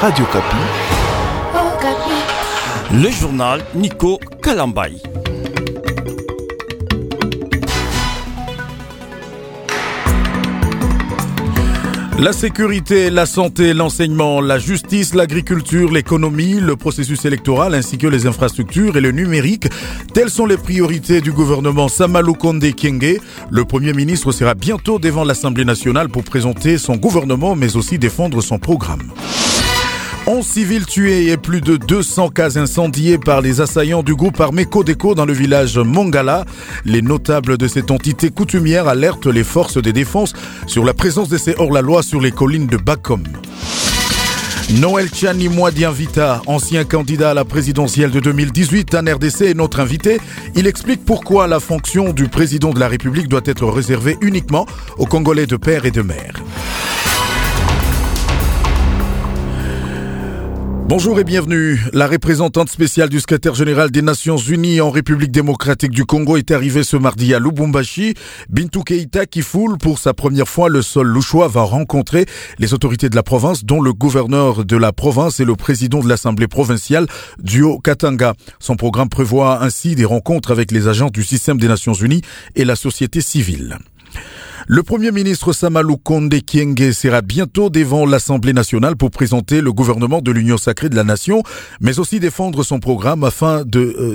Radio Kapi. Le journal Nico Kalambay. La sécurité, la santé, l'enseignement, la justice, l'agriculture, l'économie, le processus électoral ainsi que les infrastructures et le numérique, telles sont les priorités du gouvernement Samalou Condé Kyenge. Le Premier ministre sera bientôt devant l'Assemblée nationale pour présenter son gouvernement mais aussi défendre son programme. 11 civils tués et plus de 200 cases incendiées par les assaillants du groupe armé Codeco dans le village Mongala. Les notables de cette entité coutumière alertent les forces de défense sur la présence de ces hors-la-loi sur les collines de Bakom. Noël Tchani Mwadian Vita, ancien candidat à la présidentielle de 2018 en RDC, est notre invité. Il explique pourquoi la fonction du président de la République doit être réservée uniquement aux Congolais de père et de mère. Bonjour et bienvenue. La représentante spéciale du secrétaire général des Nations Unies en République démocratique du Congo est arrivée ce mardi à Lubumbashi. Bintou Keïta, qui foule pour sa première fois le sol louchois, va rencontrer les autorités de la province, dont le gouverneur de la province et le président de l'Assemblée provinciale du Haut-Katanga. Son programme prévoit ainsi des rencontres avec les agents du système des Nations Unies et la société civile. Le Premier ministre Samalou Condé Kyenge sera bientôt devant l'Assemblée nationale pour présenter le gouvernement de l'Union sacrée de la nation, mais aussi défendre son programme afin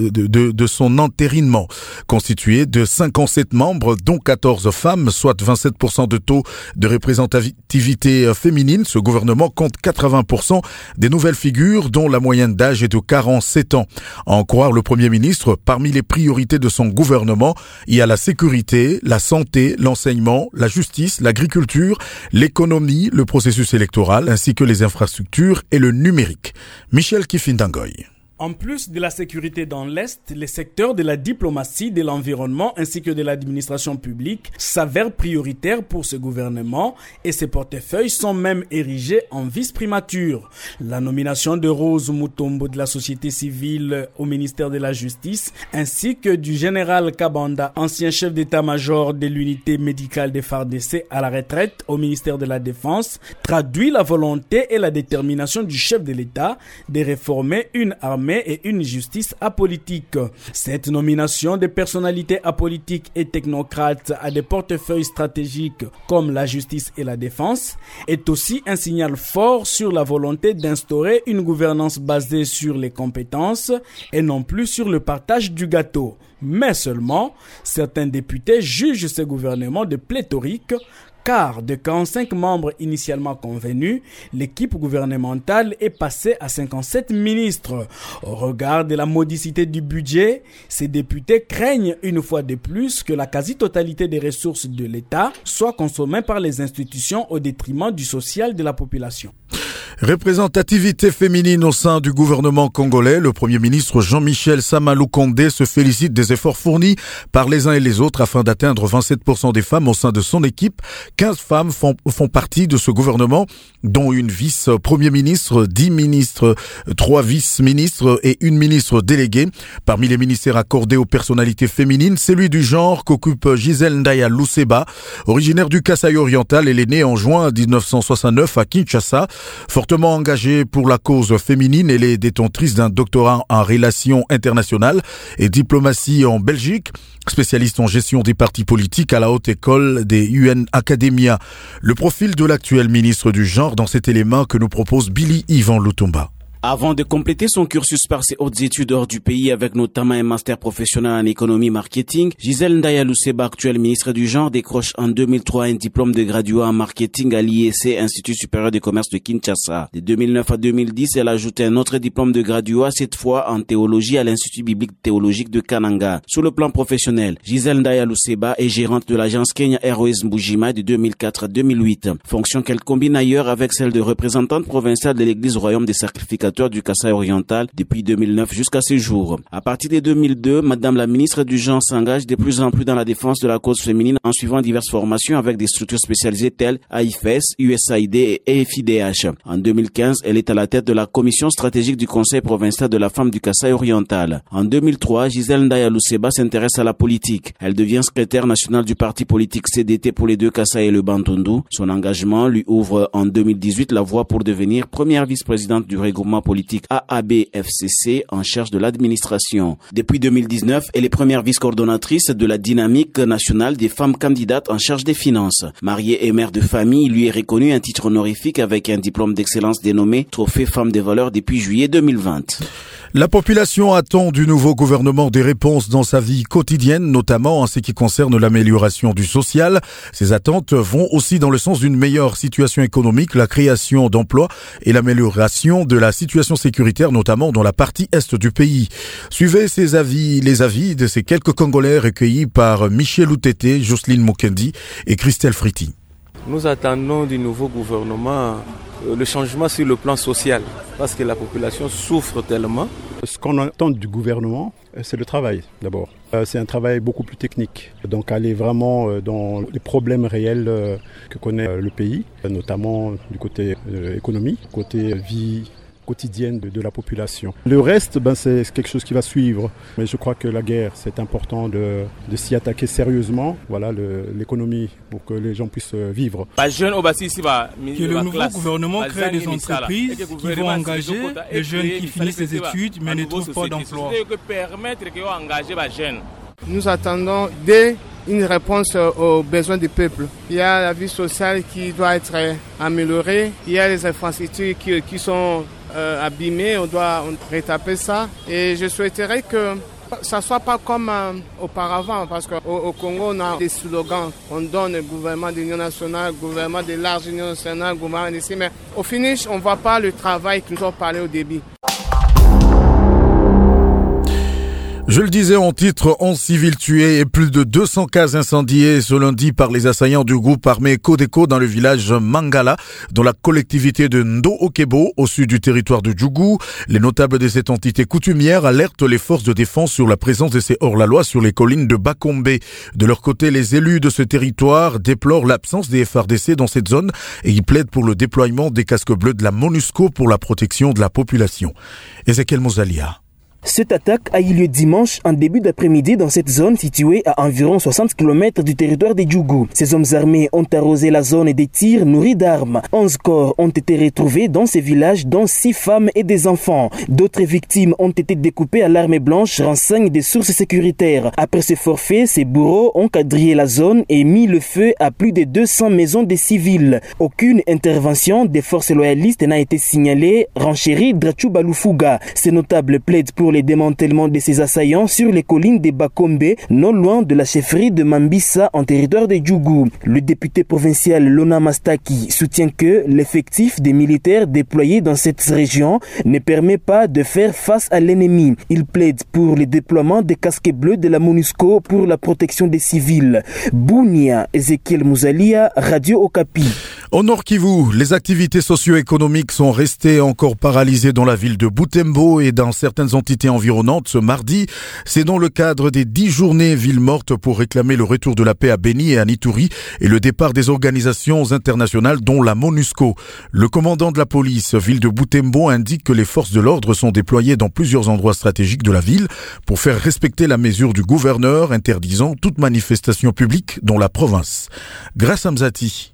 de son entérinement. Constitué de 57 membres, dont 14 femmes, soit 27% de taux de représentativité féminine, ce gouvernement compte 80% des nouvelles figures dont la moyenne d'âge est de 47 ans. À en croire le Premier ministre, parmi les priorités de son gouvernement, il y a la sécurité, la santé, l'enseignement, la justice, l'agriculture, l'économie, le processus électoral, ainsi que les infrastructures et le numérique. Michel Kifindangoy. En plus de la sécurité dans l'Est, les secteurs de la diplomatie, de l'environnement ainsi que de l'administration publique s'avèrent prioritaires pour ce gouvernement et ces portefeuilles sont même érigés en vice-primature. La nomination de Rose Mutombo de la société civile au ministère de la Justice ainsi que du général Kabanda, ancien chef d'état-major de l'unité médicale des FARDC à la retraite au ministère de la Défense, traduit la volonté et la détermination du chef de l'État de réformer une armée et une justice apolitique. Cette nomination de personnalités apolitiques et technocrates à des portefeuilles stratégiques comme la justice et la défense est aussi un signal fort sur la volonté d'instaurer une gouvernance basée sur les compétences et non plus sur le partage du gâteau. Mais seulement, certains députés jugent ce gouvernement de pléthorique car de 45 membres initialement convenus, l'équipe gouvernementale est passée à 57 ministres. Au regard de la modicité du budget, ces députés craignent une fois de plus que la quasi-totalité des ressources de l'État soit consommée par les institutions au détriment du social de la population. Représentativité féminine au sein du gouvernement congolais, le Premier ministre Jean-Michel Samalou Condé se félicite des efforts fournis par les uns et les autres afin d'atteindre 27% des femmes au sein de son équipe. 15 femmes font partie de ce gouvernement, dont une vice-premier ministre, 10 ministres, 3 vice-ministres et une ministre déléguée. Parmi les ministères accordés aux personnalités féminines, celui du genre qu'occupe Gisèle Ndaya Luseba, originaire du Kasaï oriental. Elle est née en juin 1969 à Kinshasa. Fortement engagée pour la cause féminine, elle est détentrice d'un doctorat en relations internationales et diplomatie en Belgique, spécialiste en gestion des partis politiques à la haute école des UN Academia. Le profil de l'actuel ministre du genre dans cet élément que nous propose Billy Yvan Lutumba. Avant de compléter son cursus par ses hautes études hors du pays avec notamment un master professionnel en économie marketing, Gisèle Ndaya Luseba, actuelle ministre du genre, décroche en 2003 un diplôme de graduat en marketing à l'IEC, Institut supérieur de commerce de Kinshasa. De 2009 à 2010, elle a ajouté un autre diplôme de graduat, cette fois en théologie à l'Institut biblique théologique de Kananga. Sur le plan professionnel, Gisèle Ndaya Luseba est gérante de l'agence Kenya Airways Mbujima de 2004 à 2008, fonction qu'elle combine ailleurs avec celle de représentante provinciale de l'Église Royaume des Sacrificateurs pacificateur du Kasaï oriental depuis 2009 jusqu'à ce jour. À partir de 2002, Madame la ministre du Genre s'engage de plus en plus dans la défense de la cause féminine en suivant diverses formations avec des structures spécialisées telles AIFES, USAID et FIDH. En 2015, elle est à la tête de la commission stratégique du Conseil provincial de la femme du Kasaï oriental. En 2003, Gisèle Ndaya Luseba s'intéresse à la politique. Elle devient secrétaire nationale du parti politique CDT pour les deux Kasaï et le Bandundu. Son engagement lui ouvre en 2018 la voie pour devenir première vice-présidente du regroupement politique AAB-FCC en charge de l'administration. Depuis 2019, elle est première vice-coordonnatrice de la dynamique nationale des femmes candidates en charge des finances. Mariée et mère de famille, lui est reconnu un titre honorifique avec un diplôme d'excellence dénommé Trophée Femme de Valeur depuis juillet 2020. La population attend du nouveau gouvernement des réponses dans sa vie quotidienne, notamment en ce qui concerne l'amélioration du social. Ces attentes vont aussi dans le sens d'une meilleure situation économique, la création d'emplois et l'amélioration de la situation sécuritaire, notamment dans la partie est du pays. Suivez les avis de ces quelques Congolais recueillis par Michel Outete, Jocelyne Mukendi et Christelle Friti. Nous attendons du nouveau gouvernement le changement sur le plan social, parce que la population souffre tellement. Ce qu'on attend du gouvernement, c'est le travail d'abord. C'est un travail beaucoup plus technique, donc aller vraiment dans les problèmes réels que connaît le pays, notamment du côté économie, côté vie quotidienne de la population. Le reste, c'est quelque chose qui va suivre. Mais je crois que la guerre, c'est important de s'y attaquer sérieusement. Voilà, l'économie, pour que les gens puissent vivre. Que le nouveau gouvernement crée des entreprises qui vont engager les jeunes qui finissent les études mais ne trouvent pas d'emploi. Nous attendons une réponse aux besoins du peuple. Il y a la vie sociale qui doit être améliorée. Il y a les infrastructures qui sont abîmées. On doit rétaper ça. Et je souhaiterais que ça ne soit pas comme auparavant, parce qu'au Congo, on a des slogans. On donne le gouvernement de l'Union nationale, gouvernement de large Union nationale, gouvernement d'ici. Mais au finish, on ne voit pas le travail que nous avons parlé au début. Je le disais en titre, 11 civils tués et plus de 200 cases incendiées ce lundi par les assaillants du groupe armé Codeco dans le village Mangala, dans la collectivité de Ndo-Okebo, au sud du territoire de Djougou. Les notables de cette entité coutumière alertent les forces de défense sur la présence de ces hors-la-loi sur les collines de Bakombe. De leur côté, les élus de ce territoire déplorent l'absence des FARDC dans cette zone et ils plaident pour le déploiement des casques bleus de la MONUSCO pour la protection de la population. Ezekiel Mozalia. Cette attaque a eu lieu dimanche en début d'après-midi dans cette zone située à environ 60 km du territoire de Djougou. Ces hommes armés ont arrosé la zone des tirs nourris d'armes. 11 corps ont été retrouvés dans ces villages, dont 6 femmes et des enfants. D'autres victimes ont été découpées à l'arme blanche, renseignent des sources sécuritaires. Après ce forfait, ces bourreaux ont quadrillé la zone et mis le feu à plus de 200 maisons des civils. Aucune intervention des forces loyalistes n'a été signalée, renchérit Drachouba Lufuga. Ces notables plaident pour les démantèlements de ces assaillants sur les collines de Bakombe, non loin de la chefferie de Mambissa en territoire de Djougou. Le député provincial Lona Mastaki soutient que l'effectif des militaires déployés dans cette région ne permet pas de faire face à l'ennemi. Il plaide pour le déploiement des casques bleus de la MONUSCO pour la protection des civils. Bounia, Ezekiel Mouzalia, Radio Okapi. Au Nord Kivu, les activités socio-économiques sont restées encore paralysées dans la ville de Butembo et dans certaines entités environnantes ce mardi. C'est dans le cadre des 10 journées villes mortes pour réclamer le retour de la paix à Beni et à Ituri et le départ des organisations internationales dont la MONUSCO. Le commandant de la police, ville de Butembo, indique que les forces de l'ordre sont déployées dans plusieurs endroits stratégiques de la ville pour faire respecter la mesure du gouverneur interdisant toute manifestation publique dans la province. Grâce à Mzati.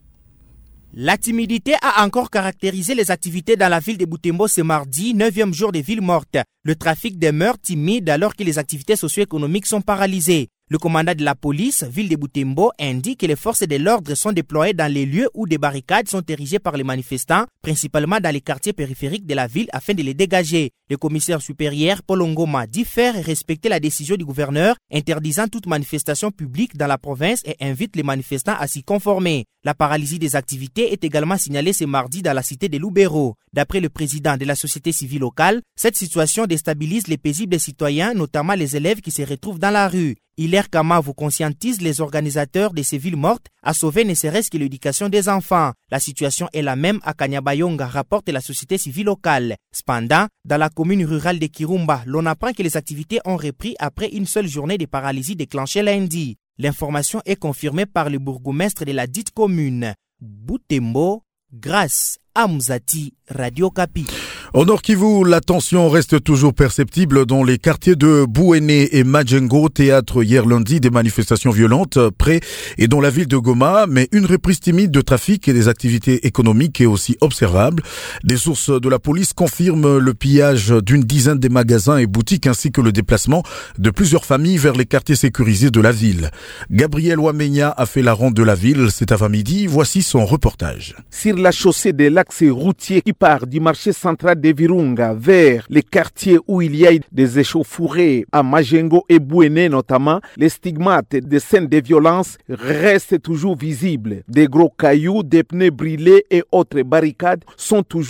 La timidité a encore caractérisé les activités dans la ville de Butembo ce mardi, 9e jour des villes mortes. Le trafic demeure timide alors que les activités socio-économiques sont paralysées. Le commandant de la police, ville de Butembo, indique que les forces de l'ordre sont déployées dans les lieux où des barricades sont érigées par les manifestants, principalement dans les quartiers périphériques de la ville afin de les dégager. Le commissaire supérieur Paul Ngoma dit faire respecter la décision du gouverneur interdisant toute manifestation publique dans la province et invite les manifestants à s'y conformer. La paralysie des activités est également signalée ce mardi dans la cité de Lubero. D'après le président de la société civile locale, cette situation déstabilise les paisibles citoyens, notamment les élèves qui se retrouvent dans la rue. Hilaire Kama vous conscientise les organisateurs de ces villes mortes à sauver ne serait-ce que l'éducation des enfants. La situation est la même à Kanyabayonga, rapporte la société civile locale. Cependant, dans la commune rurale de Kirumba, l'on apprend que les activités ont repris après une seule journée de paralysie déclenchée lundi. L'information est confirmée par le bourgmestre de la dite commune. Butembo, grâce à Mzati, Radio Kapi. Au Nord Kivu, la tension reste toujours perceptible dans les quartiers de Bouéné et Majengo, théâtre hier lundi des manifestations violentes près et dans la ville de Goma, mais une reprise timide de trafic et des activités économiques est aussi observable. Des sources de la police confirment le pillage d'une dizaine de magasins et boutiques ainsi que le déplacement de plusieurs familles vers les quartiers sécurisés de la ville. Gabriel Wamenya a fait la ronde de la ville cet avant-midi. Voici son reportage. Sur la chaussée de l'axe routier qui part du marché central de Virunga vers les quartiers où il y a des échauffourées à Majengo et Bouéné notamment, les stigmates des scènes de violence restent toujours visibles. Des gros cailloux, des pneus brûlés et autres barricades sont toujours